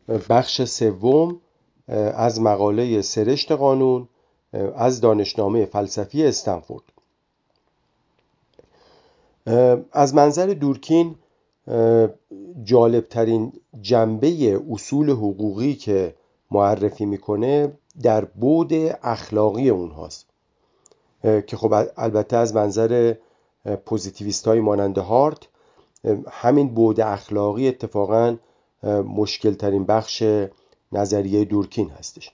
بخش سوم از مقاله سرشت قانون از دانشنامه فلسفی استنفورد. از منظر دورکین جالبترین جنبه اصول حقوقی که معرفی میکنه در بعد اخلاقی اونهاست که خب البته از منظر پوزیتیویست های مانند هارت همین بعد اخلاقی اتفاقاً مشکل ترین بخش نظریه دورکین هستش.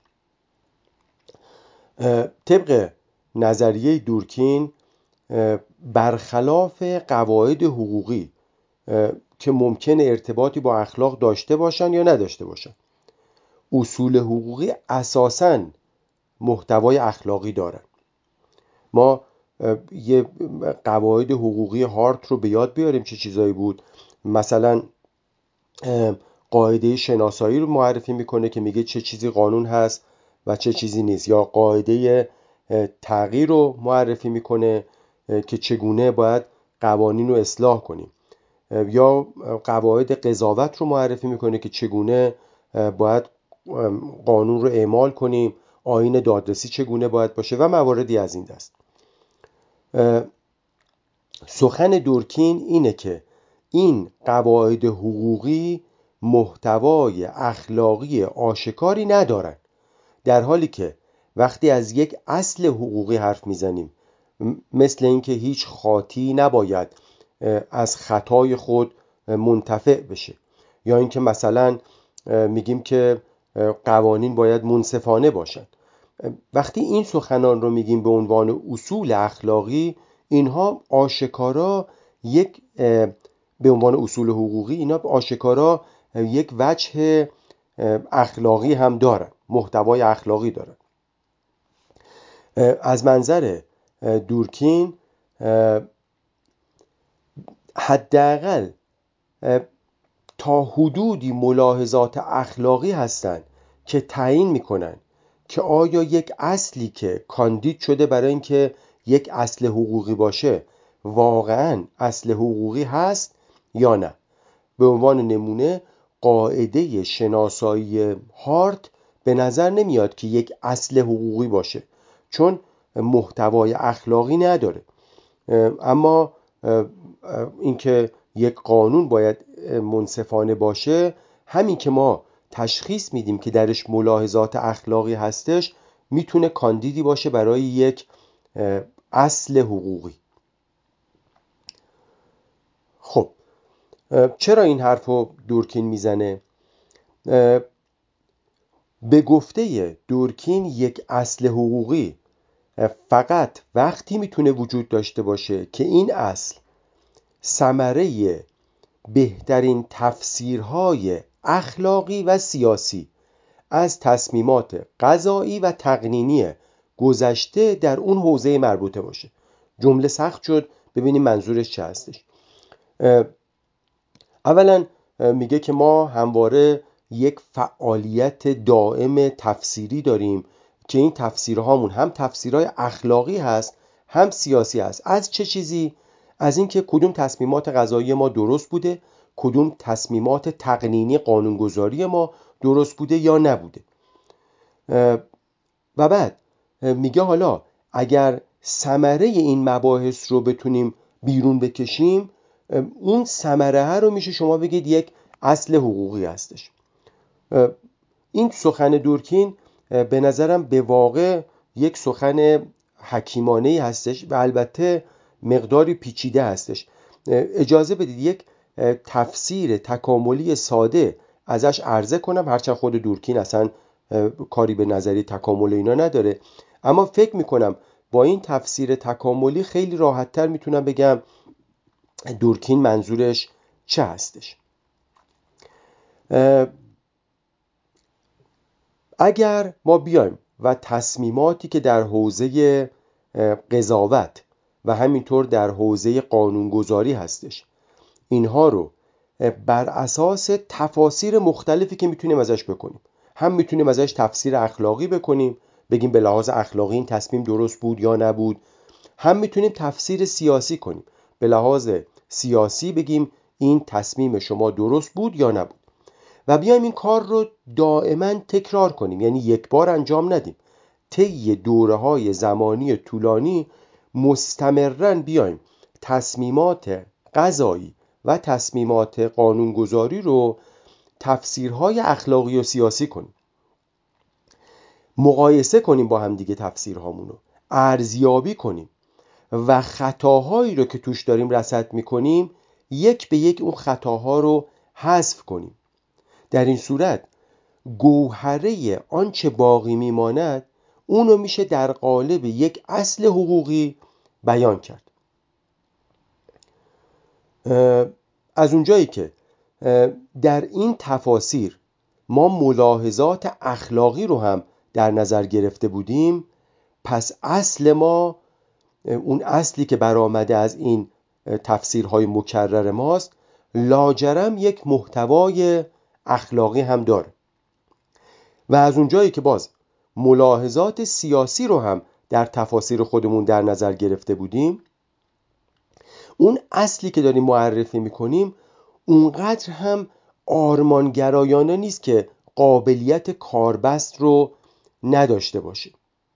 طبق نظریه دورکین برخلاف قواعد حقوقی که ممکن ارتباطی با اخلاق داشته باشن یا نداشته باشن، اصول حقوقی اساساً محتوای اخلاقی دارن. ما یه قواعد حقوقی هارت رو به یاد بیاریم چه چیزایی بود. مثلا قاعده شناسایی رو معرفی میکنه که میگه چه چیزی قانون هست و چه چیزی نیست، یا قاعده تغییر رو معرفی میکنه که چگونه باید قوانین رو اصلاح کنیم، یا قواعد قضاوت رو معرفی میکنه که چگونه باید قانون رو اعمال کنیم، آیین دادرسی چگونه باید باشه و مواردی از این دست. سخن دورکین اینه که این قواعد حقوقی محتوای اخلاقی آشکاری ندارن، در حالی که وقتی از یک اصل حقوقی حرف میزنیم، مثل اینکه هیچ خاطی نباید از خطای خود منتفع بشه، یا اینکه مثلا میگیم که قوانین باید منصفانه باشن، وقتی این سخنان رو میگیم به عنوان اصول اخلاقی، اینها آشکارا یک به عنوان اصول حقوقی اینا آشکارا یک وجه اخلاقی هم دارن، محتوای اخلاقی دارن. از منظر دورکین حداقل تا حدودی ملاحظات اخلاقی هستند که تعیین میکنن که آیا یک اصلی که کاندید شده برای اینکه یک اصل حقوقی باشه واقعا اصل حقوقی هست یا نه. به عنوان نمونه قاعده شناسایی هارت به نظر نمیاد که یک اصل حقوقی باشه، چون محتوای اخلاقی نداره. اما اینکه یک قانون باید منصفانه باشه، همین که ما تشخیص میدیم که درش ملاحظات اخلاقی هستش، میتونه کاندیدی باشه برای یک اصل حقوقی. خب چرا این حرفو دورکین میزنه؟ به گفته دورکین یک اصل حقوقی فقط وقتی میتونه وجود داشته باشه که این اصل ثمره بهترین تفسیرهای اخلاقی و سیاسی از تصمیمات قضایی و تقنینی گذشته در اون حوزه مربوطه باشه. جمله سخت شد، ببینیم منظورش چه هستش. اولا میگه که ما همواره یک فعالیت دائم تفسیری داریم که این تفسیرهامون هم تفسیرهای اخلاقی هست هم سیاسی هست. از چه چیزی؟ از اینکه کدوم تصمیمات قضایی ما درست بوده، کدوم تصمیمات تقنینی قانونگذاری ما درست بوده یا نبوده. و بعد میگه حالا اگر ثمره این مباحث رو بتونیم بیرون بکشیم، اون ثمره رو میشه شما بگید یک اصل حقوقی هستش. این سخن دورکین به نظرم به واقع یک سخن حکیمانه‌ای هستش و البته مقداری پیچیده هستش. اجازه بدید یک تفسیر تکاملی ساده ازش عرضه کنم، هرچند خود دورکین اصلا کاری به نظریه تکامل اینا نداره، اما فکر میکنم با این تفسیر تکاملی خیلی راحت‌تر میتونم بگم دورکین منظورش چه هستش. اگر ما بیایم و تصمیماتی که در حوزه قضاوت و همینطور در حوزه قانونگذاری هستش، اینها رو بر اساس تفاسیر مختلفی که میتونیم ازش بکنیم، هم میتونیم ازش تفسیر اخلاقی بکنیم، بگیم به لحاظ اخلاقی این تصمیم درست بود یا نبود، هم میتونیم تفسیر سیاسی کنیم، به لحاظ سیاسی بگیم این تصمیم شما درست بود یا نبود. و بیایم این کار رو دائما تکرار کنیم، یعنی یک بار انجام ندیم، طی دوره‌های زمانی طولانی مستمراً بیایم تصمیمات قضایی و تصمیمات قانونگذاری رو تفسیرهای اخلاقی و سیاسی کنیم، مقایسه کنیم با هم دیگه تفسیرهامون رو، ارزیابی کنیم و خطاهایی رو که توش داریم رصد میکنیم یک به یک اون خطاها رو حذف کنیم. در این صورت گوهره آنچه باقی میماند اونو میشه در قالب یک اصل حقوقی بیان کرد. از اونجایی که در این تفاسیر ما ملاحظات اخلاقی رو هم در نظر گرفته بودیم، پس اصل ما، اون اصلی که برآمده از این تفسیرهای مکرر ماست، لاجرم یک محتوای اخلاقی هم داره. و از اونجایی که باز ملاحظات سیاسی رو هم در تفاسیر خودمون در نظر گرفته بودیم، اون اصلی که داریم معرفی میکنیم اونقدر هم آرمانگرایانه نیست که قابلیت کاربست رو نداشته باشه.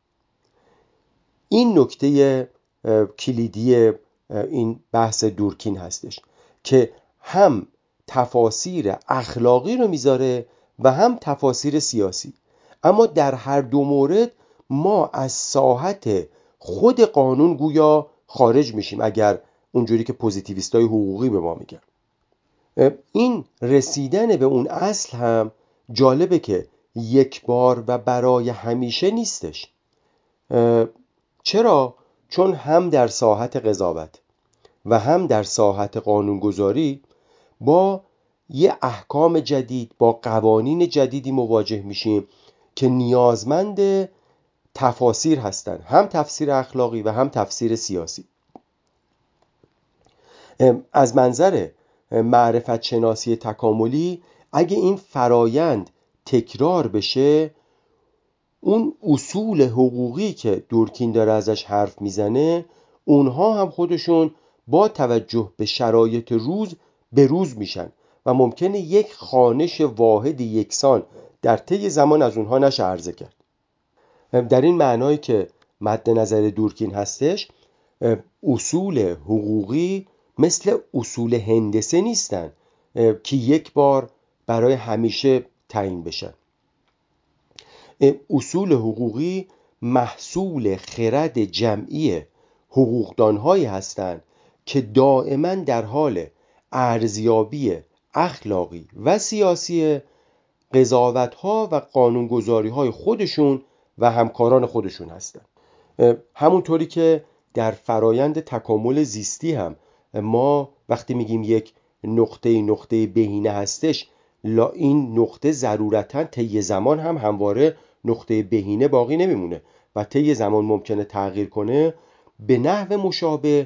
این نکته کلیدی این بحث دورکین هستش که هم تفاسیر اخلاقی رو میذاره و هم تفاسیر سیاسی، اما در هر دو مورد ما از ساحت خود قانون گویا خارج میشیم اگر اونجوری که پوزیتیویستای حقوقی به ما میگن. این رسیدن به اون اصل هم جالبه که یک بار و برای همیشه نیستش. چرا؟ چون هم در ساحت قضاوت و هم در ساحت قانونگذاری با یه احکام جدید، با قوانین جدیدی مواجه میشیم که نیازمند تفاسیر هستن، هم تفسیر اخلاقی و هم تفسیر سیاسی. از منظر معرفت شناسی تکاملی اگه این فرایند تکرار بشه، اون اصول حقوقی که دورکین داره ازش حرف میزنه اونها هم خودشون با توجه به شرایط روز به روز میشن و ممکنه یک خوانش واحد یکسان در طی زمان از اونها نشه عرضه کرد. در این معنایی که مد نظر دورکین هستش، اصول حقوقی مثل اصول هندسه نیستن که یک بار برای همیشه تعیین بشن. اصول حقوقی محصول خرد جمعی حقوقدانهایی هستند که دائما در حال ارزیابی اخلاقی و سیاسی قضاوت‌ها و قانونگذاری‌های خودشون و همکاران خودشون هستند. همونطوری که در فرایند تکامل زیستی هم ما وقتی میگیم یک نقطه بهینه هستش، این نقطه ضرورتاً طی زمان هم همواره نقطه بهینه باقی نمیمونه و طی زمان ممکنه تغییر کنه. به نحو مشابه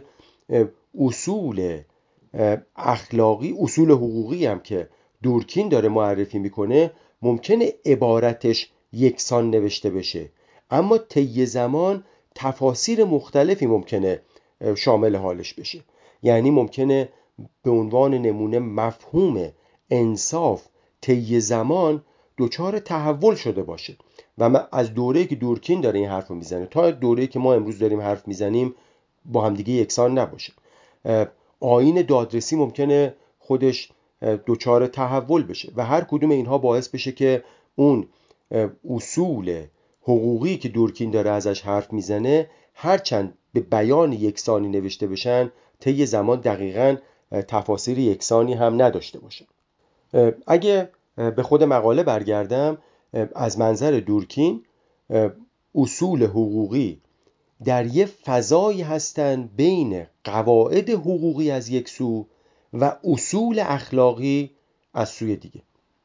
اصول اخلاقی، اصول حقوقی هم که دورکین داره معرفی میکنه ممکنه عبارتش یکسان نوشته بشه، اما طی زمان تفاسیر مختلفی ممکنه شامل حالش بشه. یعنی ممکنه به عنوان نمونه مفهوم انصاف طی زمان دچار تحول شده باشه و از دوره‌ای که دورکین داره این حرف رو میزنه تا دوره‌ای که ما امروز داریم حرف میزنیم با همدیگه یکسان نباشه. آیین دادرسی ممکنه خودش دچار تحول بشه و هر کدوم اینها باعث بشه که اون اصول حقوقی که دورکین داره ازش حرف میزنه هرچند به بیان یکسانی نوشته بشن طی زمان دقیقاً تفاسیر یکسانی هم نداشته باشه. اگه به خود مقاله برگردم، از منظر دورکین اصول حقوقی در یه فضایی هستن بین قواعد حقوقی از یک سو و اصول اخلاقی از سوی دیگه.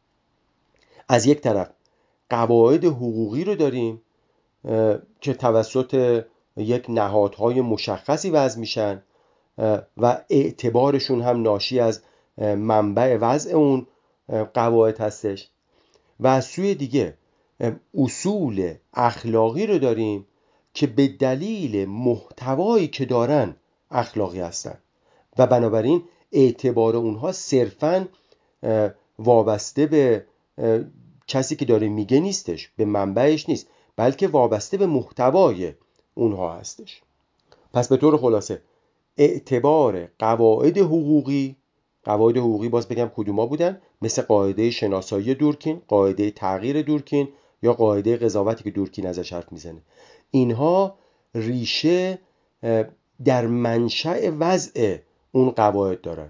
از یک طرف قواعد حقوقی رو داریم که توسط یک نهادهای مشخصی وضع میشن و اعتبارشون هم ناشی از منبع وضع اون قواعد هستش، و از سوی دیگه اصول اخلاقی رو داریم که به دلیل محتوایی که دارن اخلاقی هستن و بنابراین اعتبار اونها صرفاً وابسته به کسی که داره میگه نیستش، به منبعش نیست، بلکه وابسته به محتوای اونها هستش. پس به طور خلاصه اعتبار قواعد حقوقی باز بگم کدوما بودن؟ مثل قاعده شناسایی دورکین، قاعده تغییر دورکین یا قاعده قضاوتی که دورکین ازش حرف میزنه. اینها ریشه در منشأ وضع اون قواعد دارن.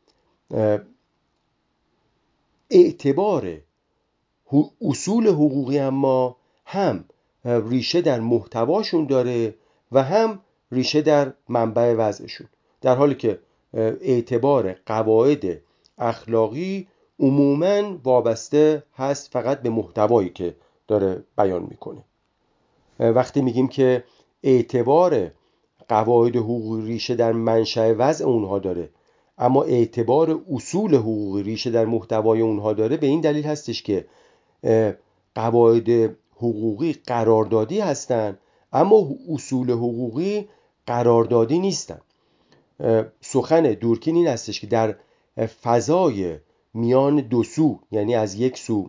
اعتبار اصول حقوقی اما هم ریشه در محتواشون داره و هم ریشه در منبع وضعشون، در حالی که اعتبار قواعد اخلاقی عموماً وابسته هست فقط به محتوایی که داره بیان میکنه. وقتی میگیم که اعتبار قواعد حقوقی ریشه در منشأ وضع اونها داره اما اعتبار اصول حقوقی ریشه در محتوای اونها داره، به این دلیل هستش که قواعد حقوقی قراردادی هستن اما اصول حقوقی قراردادی نیستن. سخن دورکین این هستش که در فضای میان دو سو، یعنی از یک سو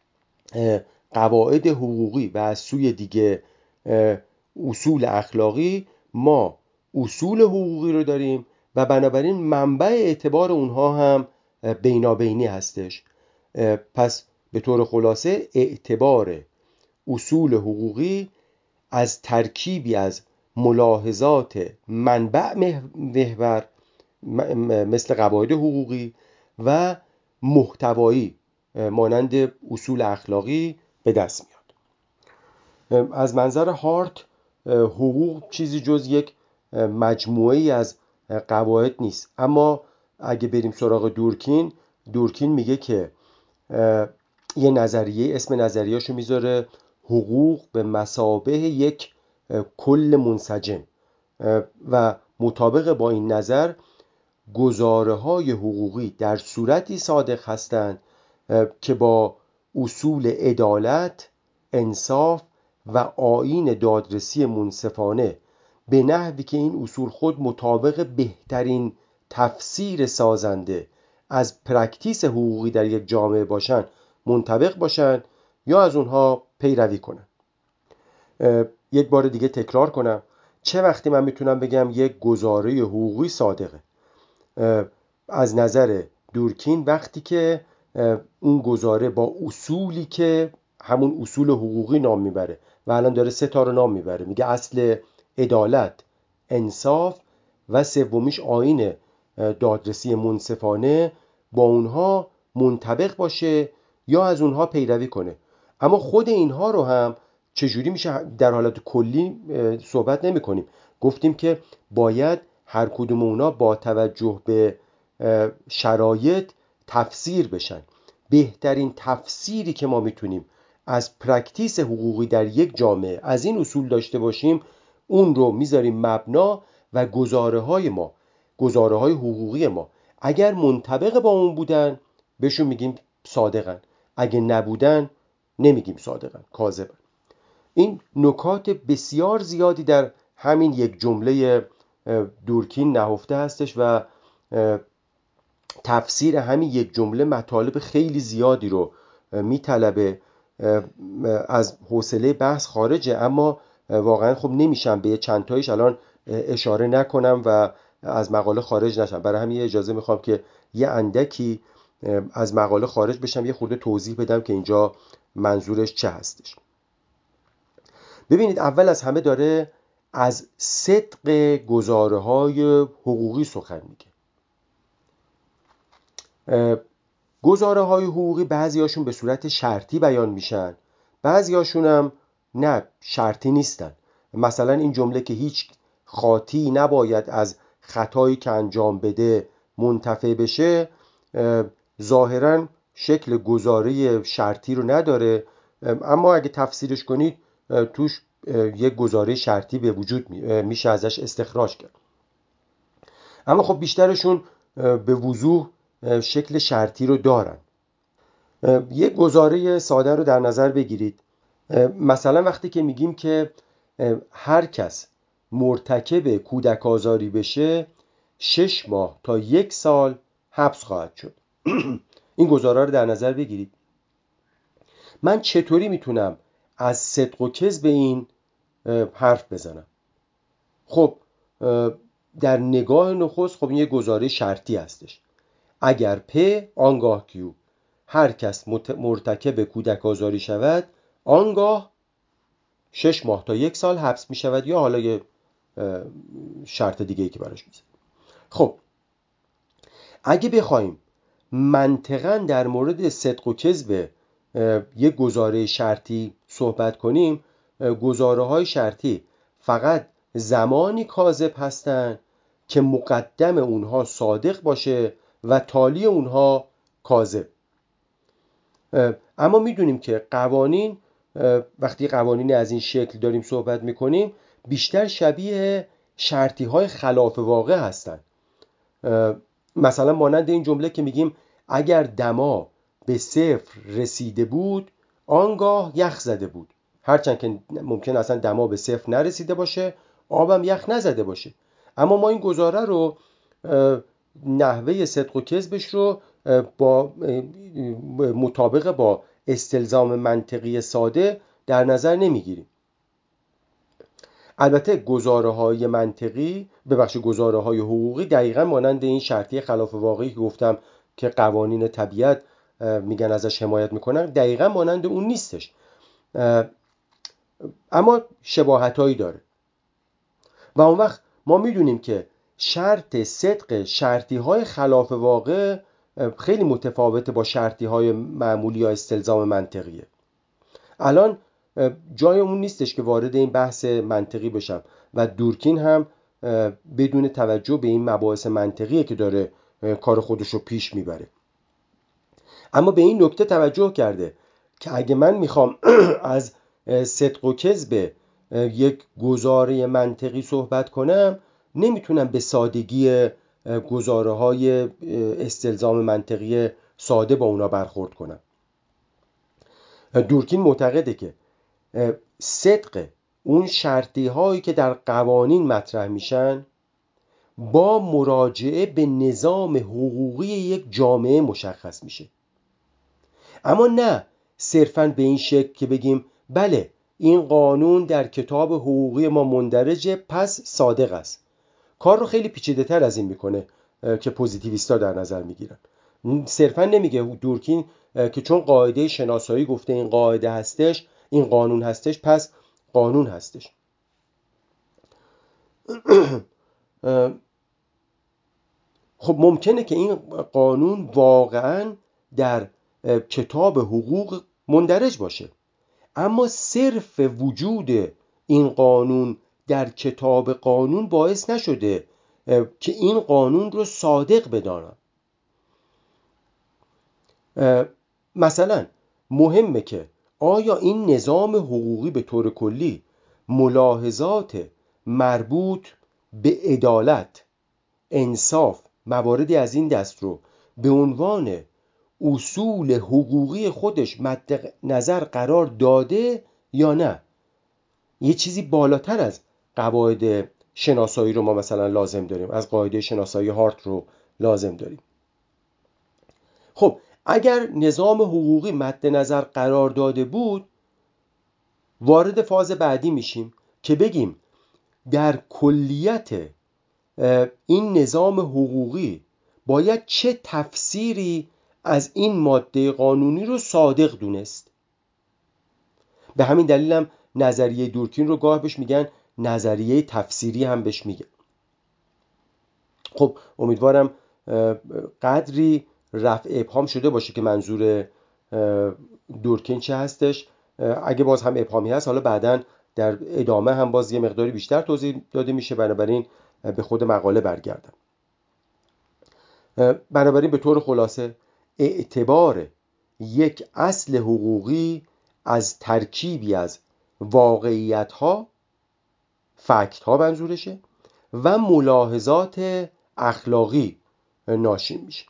قواعد حقوقی و از سوی دیگه اصول اخلاقی، ما اصول حقوقی رو داریم و بنابراین منبع اعتبار اونها هم بینابینی هستش. پس به طور خلاصه اعتبار اصول حقوقی از ترکیبی از ملاحظات منبع محور مثل قواعد حقوقی و محتوایی مانند اصول اخلاقی به دست میاد. از منظر هارت حقوق چیزی جز یک مجموعه از قواعد نیست، اما اگه بریم سراغ دورکین میگه که یه نظریه، اسم نظریه‌شو میذاره حقوق به مثابه یک کل منسجم و مطابق با این نظر گزاره‌های حقوقی در صورتی صادق هستند که با اصول عدالت، انصاف و آیین دادرسی منصفانه به نحوی که این اصول خود مطابق بهترین تفسیر سازنده از پرکتیس حقوقی در یک جامعه باشند منطبق باشند یا از اونها پیروی کنند. یک بار دیگه تکرار کنم، چه وقتی من میتونم بگم یک گزاره حقوقی صادقه؟ از نظر دورکین وقتی که اون گزاره با اصولی که همون اصول حقوقی نام میبره و الان داره 3 تا رو نام میبره، میگه اصل عدالت، انصاف و سومیش آیین دادرسی منصفانه، با اونها منطبق باشه یا از اونها پیروی کنه. اما خود اینها رو هم چجوری میشه در حالت کلی صحبت نمی کنیم. گفتیم که باید هر کدوم اونا با توجه به شرایط تفسیر بشن. بهترین تفسیری که ما میتونیم از پرکتیس حقوقی در یک جامعه از این اصول داشته باشیم، اون رو میذاریم مبنا و گزاره‌های حقوقی ما اگر منطبق با اون بودن بهشون میگیم صادقن، اگه نبودن نمیگیم صادقن، کاذبن. این نکات بسیار زیادی در همین یک جمله دورکین نهفته هستش و تفسیر همین یک جمله مطالب خیلی زیادی رو میطلبه. از حوصله بحث خارجه، اما واقعا خب نمیشم به چند تایش الان اشاره نکنم و از مقاله خارج نشم. برای همین اجازه میخوام که یه اندکی از مقاله خارج بشم، یه خورده توضیح بدم که اینجا منظورش چه هستش. ببینید، اول از همه داره از صدق گزاره‌های حقوقی سخن میگه. گزاره‌های حقوقی بعضیاشون به صورت شرطی بیان میشن، بعضیاشون هم نه، شرطی نیستن. مثلا این جمله که هیچ خاطی نباید از خطایی که انجام بده منتفع بشه، ظاهراً شکل گزاره شرطی رو نداره، اما اگه تفسیرش کنید توش یک گزاره شرطی به وجود میشه ازش استخراج کرد. اما خب بیشترشون به وضوح شکل شرطی رو دارن. یک گزاره ساده رو در نظر بگیرید. مثلا وقتی که میگیم که هر کس مرتکب کودک آزاری بشه 6 ماه تا 1 سال حبس خواهد شد. این گزاره رو در نظر بگیرید. من چطوری میتونم از صدق و کذب این حرف بزنم؟ خب در نگاه نخست خب این یه گزاره شرطی هستش. اگر پ آنگاه کیو، هر کس مرتکب کودک آزاری شود آنگاه 6 ماه تا 1 سال حبس می شود، یا حالا یه شرط دیگه ای که براش میزنه. خب اگه بخوایم منطقاً در مورد صدق و کذب یک گزاره شرطی صحبت کنیم، گزاره های شرطی فقط زمانی کاذب هستند که مقدم اونها صادق باشه و تالی اونها کاذب. اما میدونیم که قوانین، وقتی قوانین از این شکل داریم صحبت میکنیم، بیشتر شبیه شرطی های خلاف واقع هستن. مثلا مانند این جمله که میگیم اگر دما به 0 رسیده بود آنگاه یخ زده بود، هرچند که ممکن اصلا دما به 0 نرسیده باشه، آبم یخ نزده باشه، اما ما این گزاره رو نحوه صدق و کذبش رو با مطابق با استلزام منطقی ساده در نظر نمیگیریم. البته گزاره‌های منطقی، گزاره‌های حقوقی دقیقاً مانند این شرطی خلاف واقعی که گفتم که قوانین طبیعت میگن ازش حمایت میکنن، دقیقاً مانند اون نیستش، اما شباهتایی داره. و اون وقت ما میدونیم که شرط صدق شرطی‌های خلاف واقع خیلی متفاوته با شرطی‌های معمولی یا استلزام منطقیه. الان جای اون نیستش که وارد این بحث منطقی بشم و دورکین هم بدون توجه به این مباحث منطقیه که داره کار خودش رو پیش میبره. اما به این نکته توجه کرده که اگه من میخوام از صدق و کذب یک گزاره منطقی صحبت کنم، نمیتونم به سادگی گزاره های استلزام منطقی ساده با اونا برخورد کنم. دورکین معتقده که صدق اون شرطی هایی که در قوانین مطرح میشن با مراجعه به نظام حقوقی یک جامعه مشخص میشه، اما نه صرفاً به این شکل که بگیم بله این قانون در کتاب حقوقی ما مندرجه پس صادق است. کار رو خیلی پیچیده تر از این میکنه که پوزیتیویستا در نظر میگیرن. صرفاً نمیگه دورکین که چون قاعده شناسایی گفته این قاعده هستش، این قانون هستش، پس قانون هستش. خب ممکنه که این قانون واقعاً در کتاب حقوق مندرج باشه، اما صرف وجود این قانون در کتاب قانون باعث نشده که این قانون رو صادق بدانم. مثلا مهمه که آیا این نظام حقوقی به طور کلی ملاحظات مربوط به عدالت، انصاف، مواردی از این دست رو به عنوان اصول حقوقی خودش مد نظر قرار داده یا نه؟ یه چیزی بالاتر از قواعد شناسایی رو ما مثلا لازم داریم، از قاعده شناسایی هارت رو لازم داریم. خب اگر نظام حقوقی مد نظر قرار داده بود، وارد فاز بعدی میشیم که بگیم در کلیت این نظام حقوقی باید چه تفسیری از این ماده قانونی رو صادق دونست. به همین دلیل هم نظریه دورکین رو گاه بهش میگن نظریه تفسیری هم بهش میگن. خب امیدوارم قدری رفع ابهام شده باشه که منظور دورکین چه هستش. اگه باز هم ابهامی هست، حالا بعداً در ادامه هم باز یه مقداری بیشتر توضیح داده میشه، بنابراین به خود مقاله برگردم. بنابراین به طور خلاصه اعتبار یک اصل حقوقی از ترکیبی از واقعیت‌ها، فکت‌ها منظورشه، و ملاحظات اخلاقی ناشی میشه.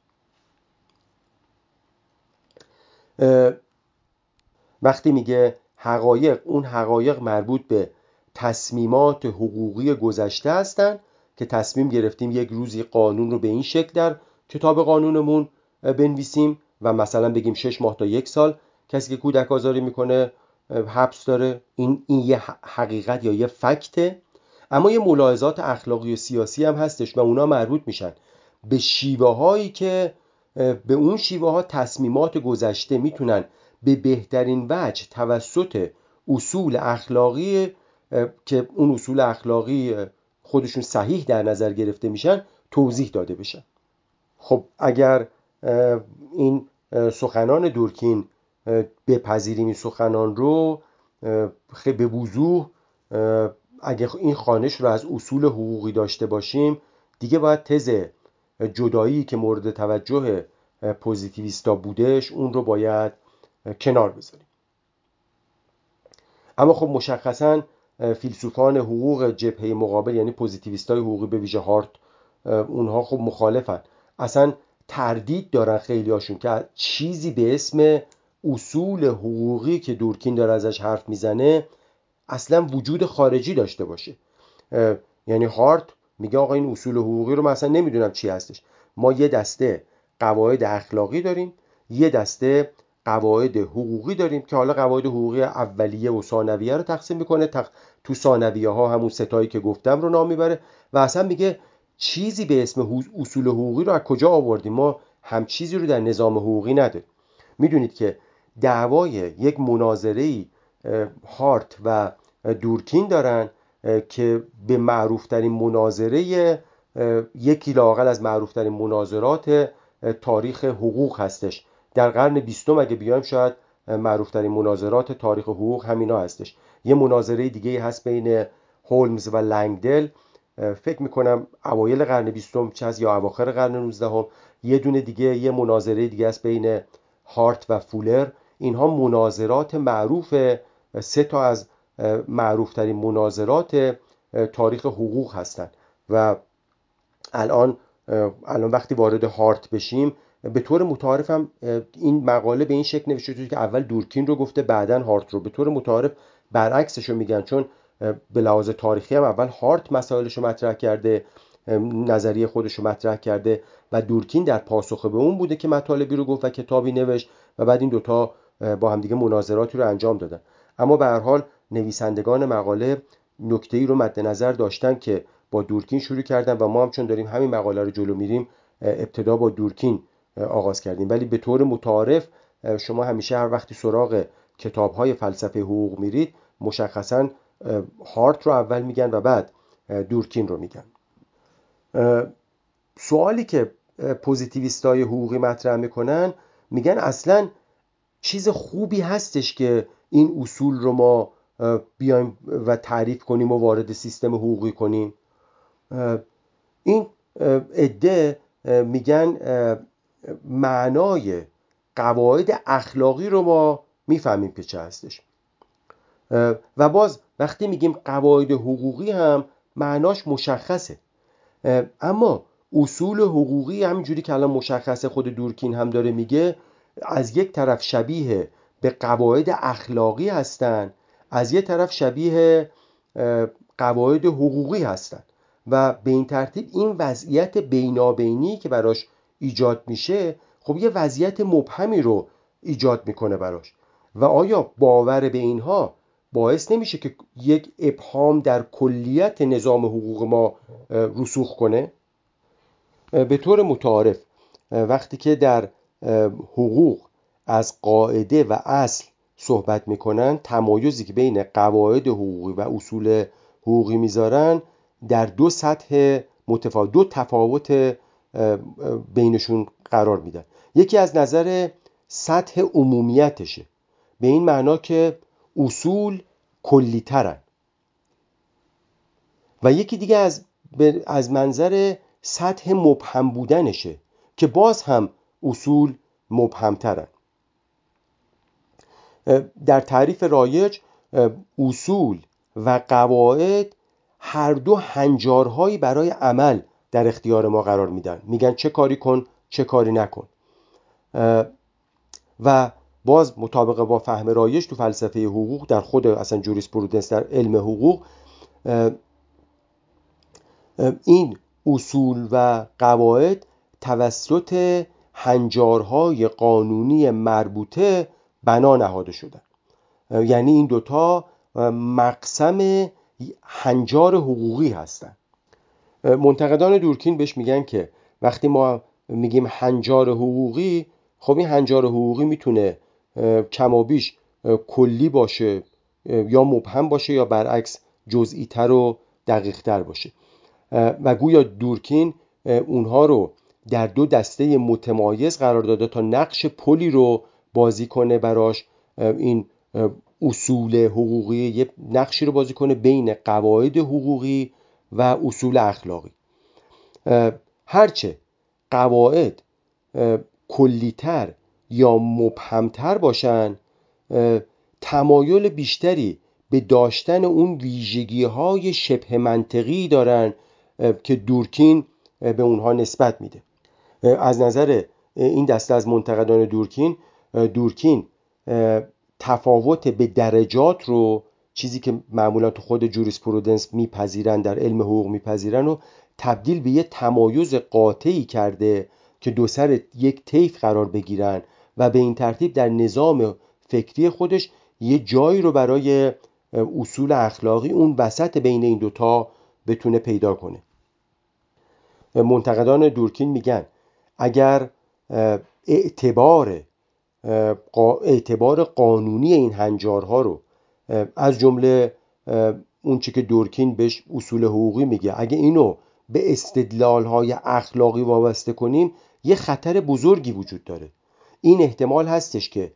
وقتی میگه حقایق، اون حقایق مربوط به تصمیمات حقوقی گذشته هستن که تصمیم گرفتیم یک روزی قانون رو به این شکل در کتاب قانونمون بنویسیم و مثلا بگیم 6 ماه تا 1 سال کسی که کودک آزاری میکنه حبس داره. این یه حقیقت یا یه فکته. اما یه ملاحظات اخلاقی و سیاسی هم هستش و اونا مربوط میشن به شیوه هایی که به اون شیوه ها تصمیمات گذشته میتونن به بهترین وجه توسط اصول اخلاقی که اون اصول اخلاقی خودشون صحیح در نظر گرفته میشن توضیح داده بشن. خب اگر این سخنان دورکین بپذیریم، این سخنان رو به وضوح، اگه این خوانش رو از اصول حقوقی داشته باشیم، دیگه باید تز جدایی که مورد توجه پوزیتیویستا بودش اون رو باید کنار بذاریم. اما خب مشخصاً فیلسوفان حقوق جبهه مقابل، یعنی پوزیتیویستای حقوقی به ویژه هارت، اونها خب مخالفن، اصلا تردید دارن خیلی هاشون که چیزی به اسم اصول حقوقی که دورکین داره ازش حرف میزنه اصلا وجود خارجی داشته باشه. یعنی هارت میگه آقا این اصول حقوقی رو من اصلا نمیدونم چی هستش. ما یه دسته قواعد اخلاقی داریم، یه دسته قواعد حقوقی داریم که حالا قواعد حقوقی اولیه و ثانویه رو تقسیم میکنه، تو ثانویه ها همون ستایی که گفتم رو نام میبره و اصلا میگه چیزی به اسم اصول حقوقی رو از کجا آوردیم، ما هم چیزی رو در نظام حقوقی نداریم. میدونید که دعوای یک مناظره‌ای هارت و دورکین دارن که به معروفترین مناظره، یکی لااقل از معروفترین مناظرات تاریخ حقوق هستش. در قرن 20 اگه بیایم شاید معروفترین مناظرات تاریخ حقوق همینا هستش. یه مناظره دیگه هست بین هولمز و لنگدل، فکر میکنم اوایل قرن 20 چه یا اواخر قرن 19. یه دونه دیگه، یه مناظره دیگه است بین هارت و فولر. اینها مناظرات معروف، سه تا از معروفترین مناظرات تاریخ حقوق هستند. و الان وقتی وارد هارت بشیم، به طور متعارف هم این مقاله به این شکل نوشته شده که اول دورکین رو گفته بعداً هارت رو. به طور متعارف برعکسش رو میگن، چون به لحاظ تاریخی هم اول هارت مسائلش رو مطرح کرده، نظریه خودش رو مطرح کرده و دورکین در پاسخ به اون بوده که مطالبی رو گفت و کتابی نوشت و بعد این دوتا با همدیگه مناظراتی رو انجام دادن. اما به هر حال نویسندگان مقاله نکته‌ای رو مد نظر داشتن که با دورکین شروع کردن و ما هم چون داریم همین مقاله رو جلو میریم ابتدا با دورکین آغاز کردیم. ولی به طور متعارف شما همیشه هر وقتی سراغ کتاب‌های فلسفه حقوق میرید مشخصاً هارت رو اول میگن و بعد دورکین رو میگن. سوالی که پوزیتیویستای حقوقی مطرح میکنن، میگن اصلاً چیز خوبی هستش که این اصول رو ما بیایم و تعریف کنیم و وارد سیستم حقوقی کنیم. این عده میگن معنای قواعد اخلاقی رو ما میفهمیم که چه هستش و باز وقتی میگیم قواعد حقوقی هم معناش مشخصه. اما اصول حقوقی همینجوری که الان مشخصه، خود دورکین هم داره میگه، از یک طرف شبیه به قواعد اخلاقی هستن، از یک طرف شبیه قواعد حقوقی هستن و به این ترتیب این وضعیت بینابینی که براش ایجاد میشه خب یه وضعیت مبهمی رو ایجاد میکنه براش. و آیا باور به اینها باعث نمیشه که یک ابهام در کلیت نظام حقوق ما رسوخ کنه؟ به طور متعارف وقتی که در حقوق از قاعده و اصل صحبت میکنن، تمایزی که بین قواعد حقوقی و اصول حقوقی میذارن در دو سطح متفاوت، دو تفاوت بینشون قرار میدن. یکی از نظر سطح عمومیتشه، به این معنا که اصول کلی ترن، و یکی دیگه از منظر سطح مبهم بودنشه که باز هم اصول مبهم ترن. در تعریف رایج اصول و قواعد هر دو هنجارهایی برای عمل در اختیار ما قرار میدن، میگن چه کاری کن چه کاری نکن. و باز مطابق با فهم رایج تو فلسفه حقوق، در خود اصلا جوریسپرودنس، در علم حقوق، این اصول و قواعد توسط هنجارهای قانونی مربوطه بنا نهاده شدن. یعنی این دوتا مقسم هنجار حقوقی هستن. منتقدان دورکین بهش میگن که وقتی ما میگیم هنجار حقوقی، خب این هنجار حقوقی میتونه کمابیش کلی باشه یا مبهم باشه یا برعکس جزئی تر و دقیق تر باشه و گویا دورکین اونها رو در دو دسته متمایز قرار داده تا نقش پلی رو بازی کنه براش. این اصول حقوقی یه نقشی رو بازی کنه بین قواعد حقوقی و اصول اخلاقی. هرچه قواعد کلیتر یا مبهمتر باشن، تمایل بیشتری به داشتن اون ویژگی‌های شبه منطقی دارن که دورکین به اونها نسبت میده. از نظر این دسته از منتقدان دورکین تفاوت به درجات رو، چیزی که معمولا تو خود جوریسپرودنس میپذیرن، در علم حقوق میپذیرن، و تبدیل به یه تمایز قاطعی کرده که دو سر یک طیف قرار بگیرن و به این ترتیب در نظام فکری خودش یه جایی رو برای اصول اخلاقی اون وسط بین این دوتا بتونه پیدا کنه. منتقدان دورکین میگن اگر اعتبار قانونی این هنجارها رو، از جمله اون چی که دورکین بهش اصول حقوقی میگه، اگه اینو به استدلال‌های اخلاقی وابسته کنیم، یه خطر بزرگی وجود داره. این احتمال هستش که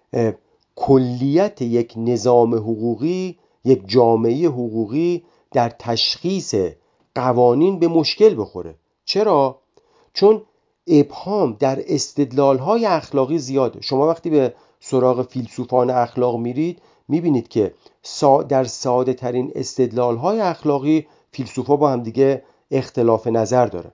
کلیت یک نظام حقوقی، یک جامعه حقوقی در تشخیص قوانین به مشکل بخوره. چرا؟ چون ابهام در استدلال‌های اخلاقی زیاده. شما وقتی به سراغ فیلسوفان اخلاق میرید میبینید که در ساده ترین استدلال‌های اخلاقی فیلسوفا با هم دیگه اختلاف نظر دارن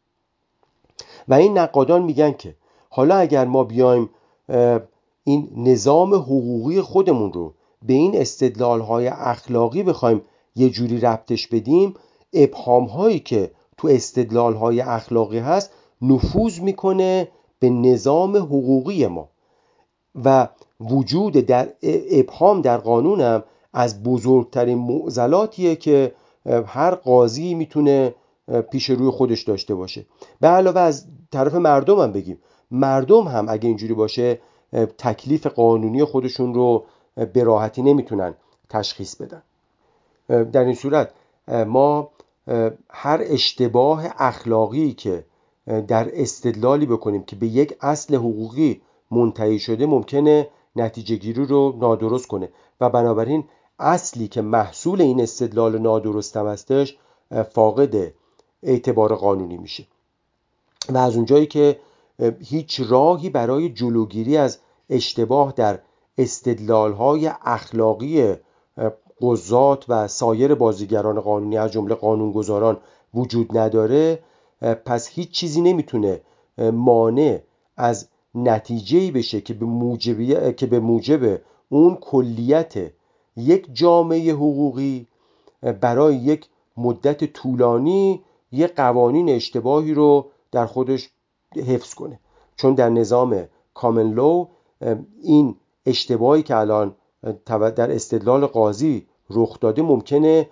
و این نقادان میگن که حالا اگر ما بیایم این نظام حقوقی خودمون رو به این استدلال‌های اخلاقی بخوایم یه جوری ربطش بدیم، ابهام‌هایی که تو استدلال‌های اخلاقی هست نفوذ میکنه به نظام حقوقی ما و وجود در ابهام در قانون هم از بزرگترین معضلاتیه که هر قاضی میتونه پیش روی خودش داشته باشه. به علاوه از طرف مردم هم بگیم، مردم هم اگه اینجوری باشه تکلیف قانونی خودشون رو به راحتی نمیتونن تشخیص بدن. در این صورت ما هر اشتباه اخلاقی که در استدلالی بکنیم که به یک اصل حقوقی منتهی شده ممکنه نتیجه گیری رو نادرست کنه و بنابراین اصلی که محصول این استدلال نادرست هم هستش فاقد اعتبار قانونی میشه و از اونجایی که هیچ راهی برای جلوگیری از اشتباه در استدلال‌های اخلاقی قضات و سایر بازیگران قانونی از جمله قانونگذاران وجود نداره، پس هیچ چیزی نمیتونه مانع از نتیجه‌ای بشه که به موجب اون کلیت یک جامعه حقوقی برای یک مدت طولانی یک قوانین اشتباهی رو در خودش حفظ کنه. چون در نظام کامن لو این اشتباهی که الان در استدلال قاضی رخ داده ممکنه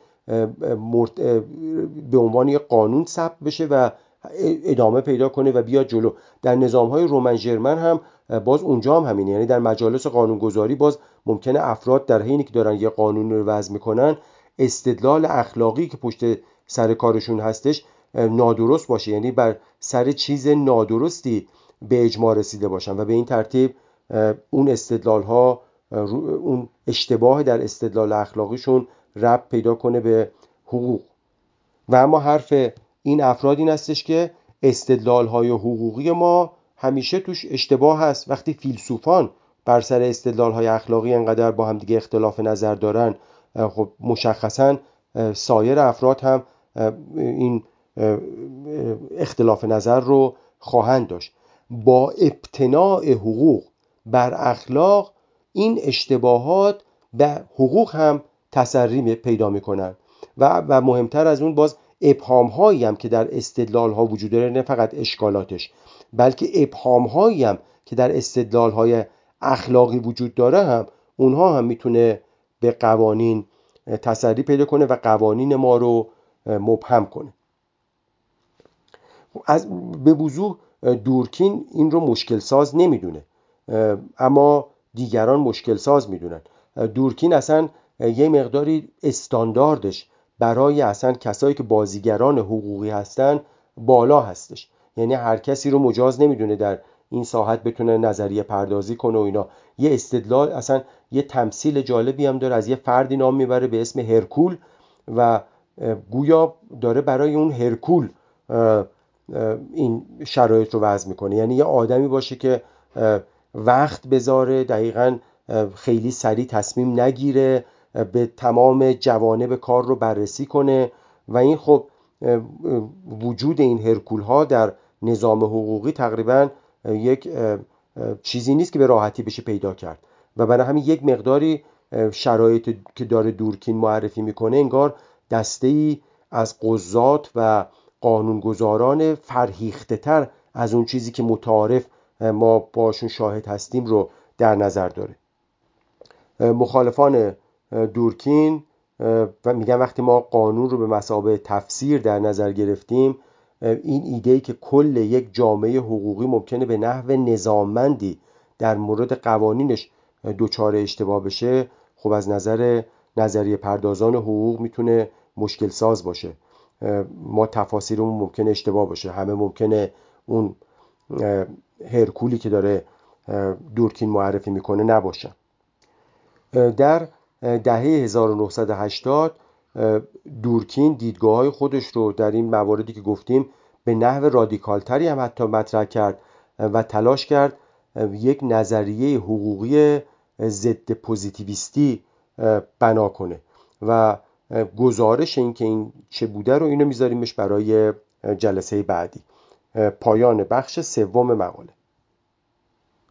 به عنوان یک قانون ثبت بشه و ادامه پیدا کنه و بیاد جلو. در نظام‌های رومن ژرمن هم باز اونجا هم همینه، یعنی در مجالس قانونگذاری باز ممکنه افراد در حینی که دارن یه قانون رو وضع میکنن استدلال اخلاقی که پشت سر کارشون هستش نادرست باشه، یعنی بر سر چیز نادرستی به اجماع رسیده باشن و به این ترتیب اون استدلال ها، اون اشتباه در استدلال اخلاقیشون ربط پیدا کنه به حقوق. و اما حرف این افراد این هستش که استدلال های حقوقی ما همیشه توش اشتباه هست. وقتی فیلسوفان بر سر استدلال های اخلاقی انقدر با هم دیگه اختلاف نظر دارن، خب مشخصاً سایر افراد هم این اختلاف نظر رو خواهند داشت. با ابتناع حقوق بر اخلاق این اشتباهات به حقوق هم تسری پیدا میکنن و مهمتر از اون باز ابهام هایی هم که در استدلال ها وجود داره، نه فقط اشکالاتش بلکه ابهام هایی هم که در استدلال های اخلاقی وجود داره هم اونها هم میتونه به قوانین تسری پیدا کنه و قوانین ما رو مبهم کنه. به وضوح دورکین این رو مشکل ساز نمیدونه، اما دیگران مشکل ساز میدونن. دورکین اصلا یه مقداری استانداردش برای اصلا کسایی که بازیگران حقوقی هستن بالا هستش، یعنی هر کسی رو مجاز نمیدونه در این ساحت بتونه نظریه پردازی کنه و اینا. یه استدلال، اصلا یه تمثیل جالبی هم داره، از یه فردی نام میبره به اسم هرکول و گویا داره برای اون هرکول این شرایط رو وضع میکنه، یعنی یه آدمی باشه که وقت بذاره، دقیقاً خیلی سریع تصمیم نگیره، به تمام جوانب کار رو بررسی کنه و این خب وجود این هرکول ها در نظام حقوقی تقریباً یک چیزی نیست که به راحتی بشه پیدا کرد و برای همین یک مقداری شرایط که داره دورکین معرفی میکنه انگار دسته‌ای از قضات و قانونگذاران فرهیخته تر از اون چیزی که متعارف ما باشون شاهد هستیم رو در نظر داره. مخالفان دورکین و میگن وقتی ما قانون رو به مثابه تفسیر در نظر گرفتیم، این ایده‌ای که کل یک جامعه حقوقی ممکنه به نحو نظاممندی در مورد قوانینش دچار اشتباه بشه، خب از نظر نظریه پردازان حقوق میتونه مشکل ساز باشه. ما تفاسیرمون ممکنه اشتباه باشه، همه ممکنه اون هرکولی که داره دورکین معرفی میکنه نباشن. در دهه 1980 دورکین دیدگاه‌های خودش رو در این مواردی که گفتیم به نحو رادیکالتری هم حتی مطرح کرد و تلاش کرد یک نظریه حقوقی ضد پوزیتیویستی بنا کنه و گزارش این که این چه بوده رو اینو میذاریمش برای جلسه بعدی. پایان بخش سوم مقاله.